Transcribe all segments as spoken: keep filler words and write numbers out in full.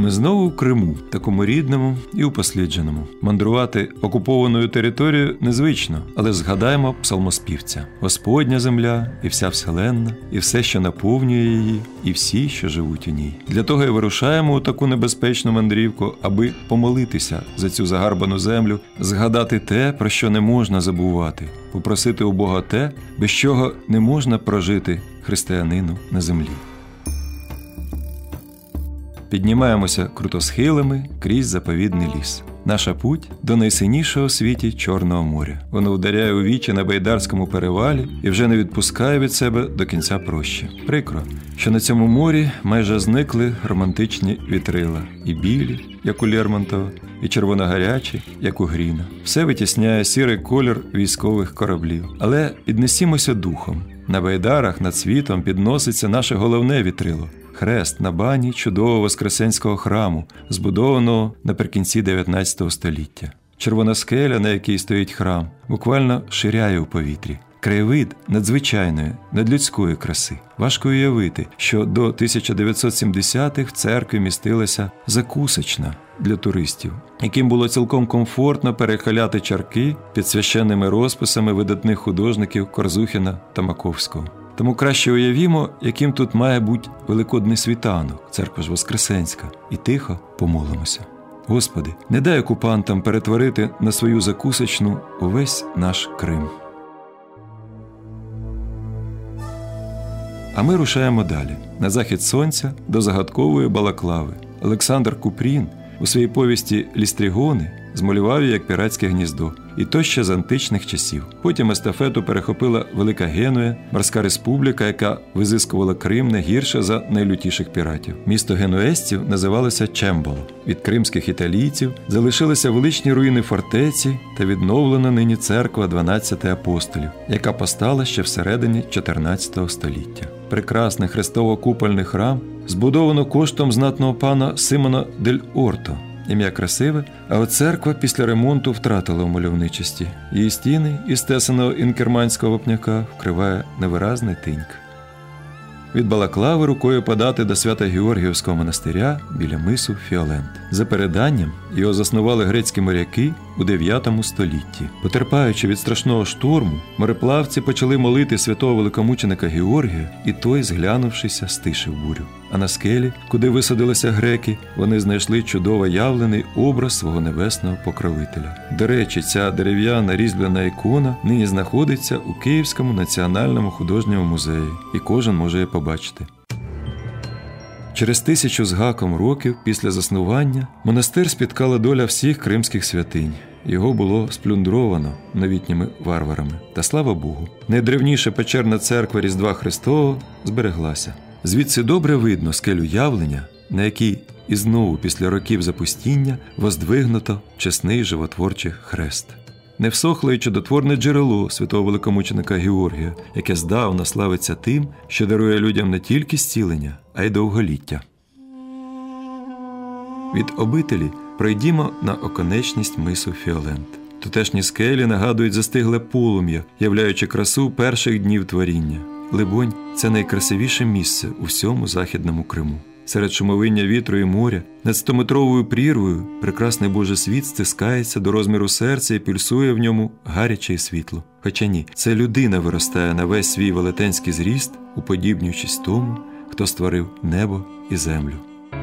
Ми знову в Криму, такому рідному і упослідженому. Мандрувати окупованою територією незвично, але згадаємо псалмоспівця. Господня земля і вся вселенна, і все, що наповнює її, і всі, що живуть у ній. Для того і вирушаємо у таку небезпечну мандрівку, аби помолитися за цю загарбану землю, згадати те, про що не можна забувати, попросити у Бога те, без чого не можна прожити християнину на землі. Піднімаємося крутосхилами крізь заповідний ліс. Наша путь до найсинішого у світі Чорного моря. Воно ударяє у вічі на Байдарському перевалі і вже не відпускає від себе до кінця прощі. Прикро, що на цьому морі майже зникли романтичні вітрила. І білі, як у Лермонтова, і червоногарячі, як у Гріна. Все витісняє сірий колір військових кораблів. Але піднесімося духом. На байдарах над світом підноситься наше головне вітрило – хрест на бані чудового Воскресенського храму, збудованого наприкінці дев'ятнадцятого століття. Червона скеля, на якій стоїть храм, буквально ширяє у повітрі. Краєвид надзвичайної, надлюдської краси. Важко уявити, що до тисяча дев'ятсот сімдесятих в церкві містилася закусочна для туристів, яким було цілком комфортно перехиляти чарки під священними розписами видатних художників Корзухіна та Маковського. Тому краще уявімо, яким тут має бути великодний світанок, церква ж Воскресенська, і тихо помолимося. Господи, не дай окупантам перетворити на свою закусочну увесь наш Крим. А ми рушаємо далі, на захід сонця до загадкової Балаклави. Олександр Купрін у своїй повісті «Лістрігони» змалював її як піратське гніздо, і то ще з античних часів. Потім естафету перехопила Велика Генуя, морська республіка, яка визискувала Крим не гірше за найлютіших піратів. Місто генуезців називалося Чембало. Від кримських італійців залишилися величні руїни фортеці та відновлена нині церква дванадцяти апостолів, яка постала ще всередині чотирнадцятого століття. Прекрасний хрестово-купольний храм збудовано коштом знатного пана Симона дель Орто. Ім'я красиве, а от церква після ремонту втратила у мальовничості. Її стіни із тесаного інкерманського вапняка вкриває невиразний тиньк. Від Балаклави рукою подати до Свято-Георгіївського монастиря біля мису Фіолент. За переданням, його заснували грецькі моряки у дев'ятому столітті. Потерпаючи від страшного шторму, мореплавці почали молити святого великомученика Георгія, і той, зглянувшися, стишив бурю. А на скелі, куди висадилися греки, вони знайшли чудово явлений образ свого небесного покровителя. До речі, ця дерев'яна різьблена ікона нині знаходиться у Київському національному художньому музеї, і кожен може її побачити. Через тисячу з гаком років після заснування монастир спіткала доля всіх кримських святинь. Його було сплюндровано новітніми варварами. Та слава Богу, найдревніша печерна церква Різдва Христового збереглася. Звідси добре видно скелю явлення, на якій і знову після років запустіння воздвигнуто чесний животворчий хрест. Не всохле й чудотворне джерело святого великомученика Георгія, яке здавна славиться тим, що дарує людям не тільки зцілення, а й довголіття. Від обителі пройдімо на оконечність мису Фіолент. Тутешні скелі нагадують застигле полум'я, являючи красу перших днів творіння. Либонь, це найкрасивіше місце у всьому Західному Криму. Серед шумовиння вітру і моря, над стометровою прірвою, прекрасний Божий світ стискається до розміру серця і пульсує в ньому гаряче і світло. Хоча ні, це людина виростає на весь свій велетенський зріст, уподібнюючись тому, хто створив небо і землю.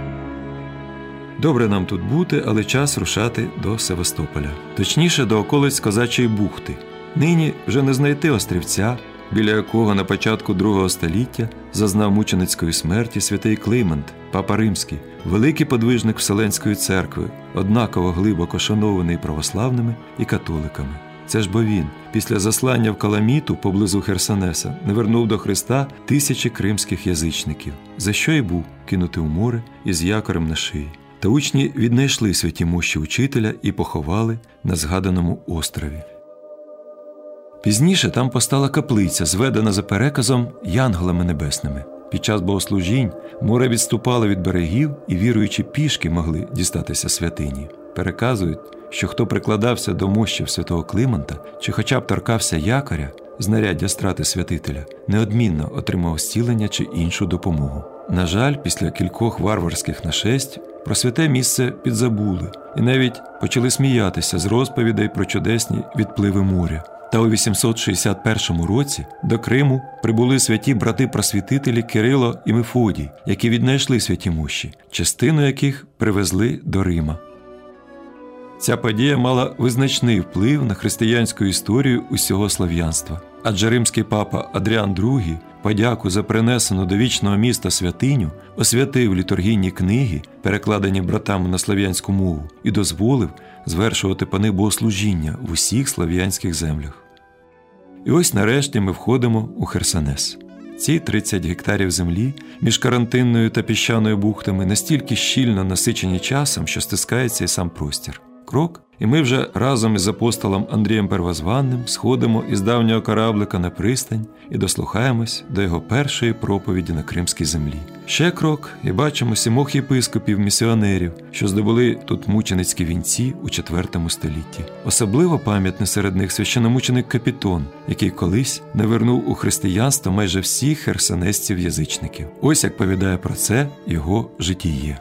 Добре нам тут бути, але час рушати до Севастополя. Точніше, до околиць Козачої бухти. Нині вже не знайти острівця, біля якого на початку другого століття зазнав мученицької смерті святий Климент, папа римський, великий подвижник Вселенської церкви, однаково глибоко шанований православними і католиками. Це ж бо він, після заслання в Каламіту поблизу Херсонеса, не вернув до Христа тисячі кримських язичників, за що й був кинутий у море із якорем на шиї. Та учні віднайшли святі мощі учителя і поховали на згаданому острові. Пізніше там постала каплиця, зведена за переказом янголами небесними. Під час богослужінь море відступало від берегів, і віруючі пішки могли дістатися святині. Переказують, що хто прикладався до мощів святого Климента, чи хоча б торкався якоря, знаряддя страти святителя, неодмінно отримав зцілення чи іншу допомогу. На жаль, після кількох варварських нашестів Про святе місце підзабули і навіть почали сміятися з розповідей про чудесні відпливи моря. Та у вісімсот шістдесят першому році до Криму прибули святі брати-просвітителі Кирило і Мефодій, які віднайшли святі мощі, частину яких привезли до Рима. Ця подія мала визначний вплив на християнську історію усього слав'янства, адже римський папа Адріан другий подяку за принесену до вічного міста святиню освятив літургійні книги, перекладені братами на слав'янську мову, і дозволив звершувати по них богослужіння в усіх слав'янських землях. І ось нарешті ми входимо у Херсонес. Ці тридцять гектарів землі між Карантинною та Піщаною бухтами настільки щільно насичені часом, що стискається і сам простір. Крок, і ми вже разом із апостолом Андрієм Первозванним сходимо із давнього кораблика на пристань і дослухаємось до його першої проповіді на кримській землі. Ще крок, і бачимо сімох єпископів-місіонерів, що здобули тут мученицькі вінці у четвертому столітті. Особливо пам'ятний серед них священомученик Капітон, який колись навернув у християнство майже всіх херсонесців-язичників. Ось як повідає про це його житіє.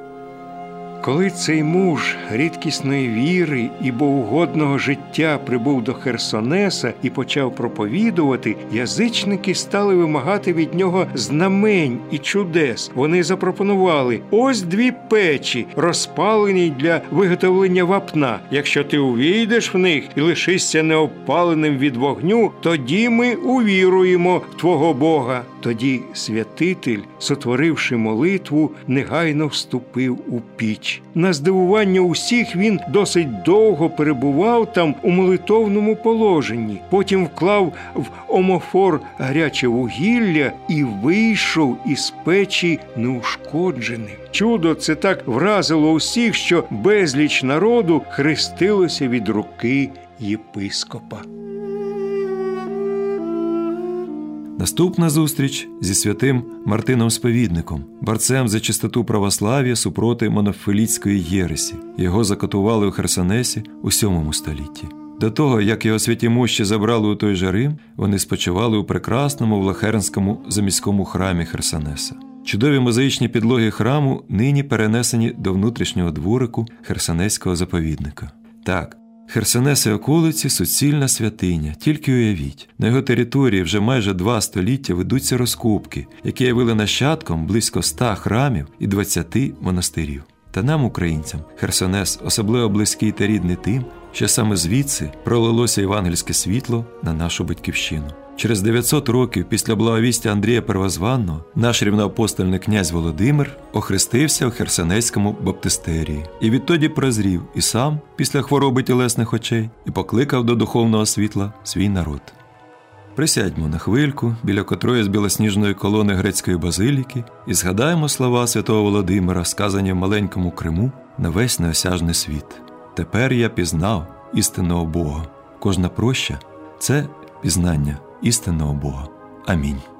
Коли цей муж рідкісної віри і богоугодного життя прибув до Херсонеса і почав проповідувати, язичники стали вимагати від нього знамень і чудес. Вони запропонували: ось дві печі, розпалені для виготовлення вапна. Якщо ти увійдеш в них і лишишся неопаленим від вогню, тоді ми увіруємо в твого Бога. Тоді святитель, сотворивши молитву, негайно вступив у піч. На здивування усіх, він досить довго перебував там у молитовному положенні. Потім вклав в омофор гаряче вугілля і вийшов із печі неушкодженим. Чудо це так вразило усіх, що безліч народу хрестилося від руки єпископа. Наступна зустріч зі святим Мартином Сповідником, борцем за чистоту православ'я супроти монофілітської єресі. Його закатували у Херсонесі у сьомому столітті. До того, як його святі мощі забрали у той же Рим, вони спочивали у прекрасному Влахернському заміському храмі Херсонеса. Чудові мозаїчні підлоги храму нині перенесені до внутрішнього дворику Херсонеського заповідника. Так, Херсонес і околиці – суцільна святиня. Тільки уявіть, на його території вже майже два століття ведуться розкопки, які явили нащадком близько ста храмів і двадцяти монастирів. Та нам, українцям, Херсонес особливо близький та рідний тим, що саме звідси пролилося євангельське світло на нашу батьківщину. Через дев'ятсот років після благовістя Андрія Первозванного наш рівноапостольний князь Володимир охрестився у Херсонеському баптистерії. І відтоді прозрів і сам після хвороби тілесних очей і покликав до духовного світла свій народ. Присядьмо на хвильку біля котрої з білосніжної колони грецької базиліки і згадаємо слова святого Володимира, сказані в маленькому Криму на весь неосяжний світ. «Тепер я пізнав істинного Бога». Кожна проща – це пізнання істинного Бога. Амінь.